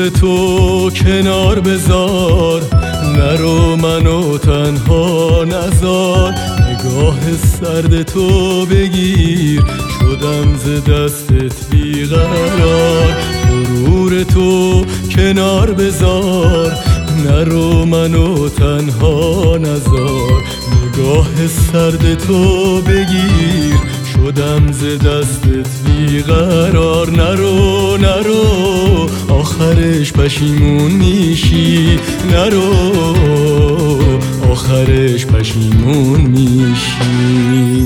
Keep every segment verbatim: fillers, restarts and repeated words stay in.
تو کنار بذار، نرو منو تنها نذار. نگاه سرد تو بگیر، شدم ز دستت بیقرار. غرور تو کنار بذار، نرو منو تنها نذار. نگاه سرد تو بگیر، شدم ز دستت بیقرار. نرو نرو آخرش پشیمون میشی، نرو آخرش پشیمون میشی.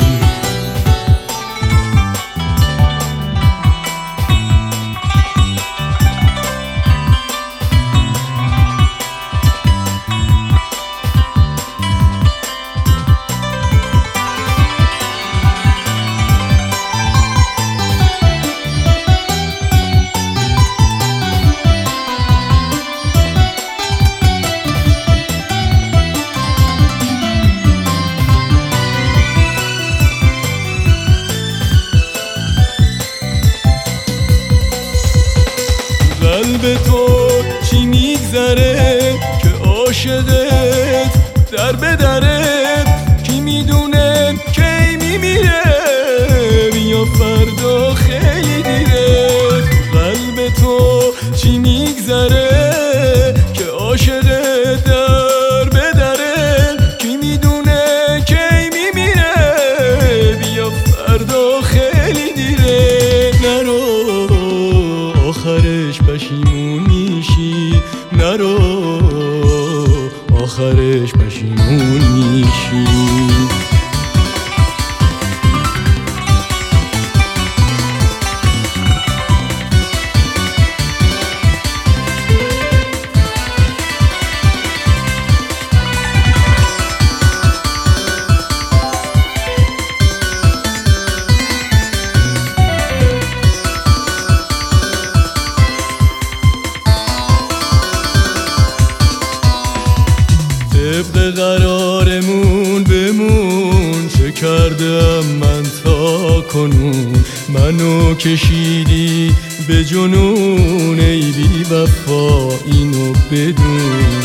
قلب تو چی میگذره که عاشقت در به درت؟ کی میدونه کی میمیره، بیا فردا خیلی دیره. قلب تو چی میگذره که عاشقت در به درت؟ کی میدونه کی میمیره، بیا فردا خیلی دیره. نرو آخرش پشیمون میشی، نرو آخرش پشیمون میشی. طبق قرارمون بمون، چه کردم من تا کنون؟ منو کشیدی به جنون، ای بی وفا اینو بدون.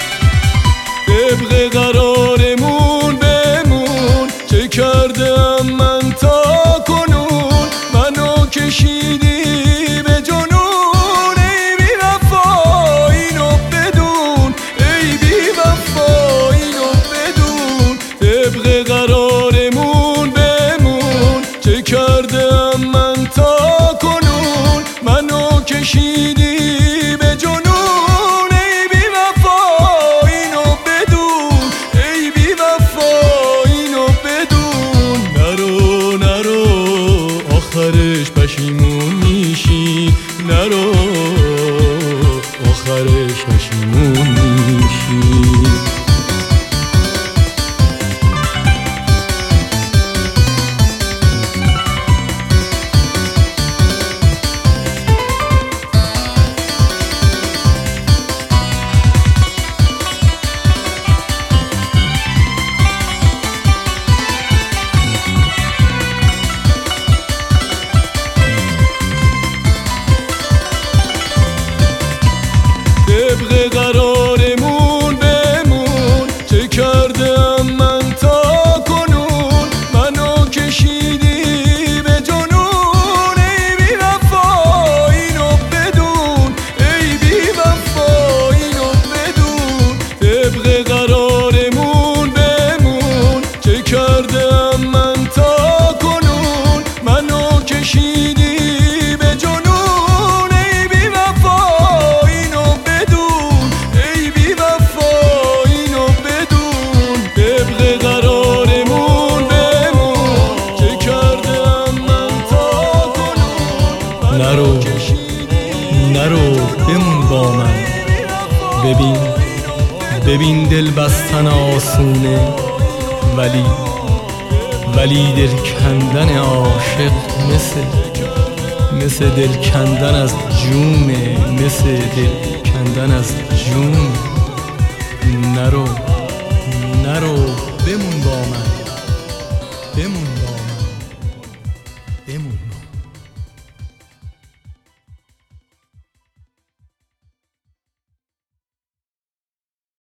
طبق قرارمون بمون، چه کردم من تا کنون؟ منو کشیدی به جنون، ای بی وفا اینو بدون، ای بی وفا اینو بدون. طبق قرارمون بمون، چه کردم من تا کنون؟ منو کشیدی به جنون، ای بی وفا اینو بدون، ای بی وفا اینو بدون. نرو نرو آخرش پشیمون میشی، نرو آخرش پشیمون میشی. طبق قرارمون بمون، چه کردم من تا کنون؟ منو کشیدی به جنون، ای بی وفا اینو بدون، ای بی وفا اینو بدون. طبق قرارمون بمون، چه کردم من تا کنون؟ منو کشیدی به جنون، ای بی وفا اینو بدون، ای بی وفا اینو بدون. طبق قرارمون بمون، چه کردم من تا کنون؟ نرو نرو بمون با من. ببین ببین دل بستن آسونه، ولی ولی دل کندن عاشق مثل مثل دل کندن از جونه، مثل دل کندن از جون. نرو نرو بمون با من.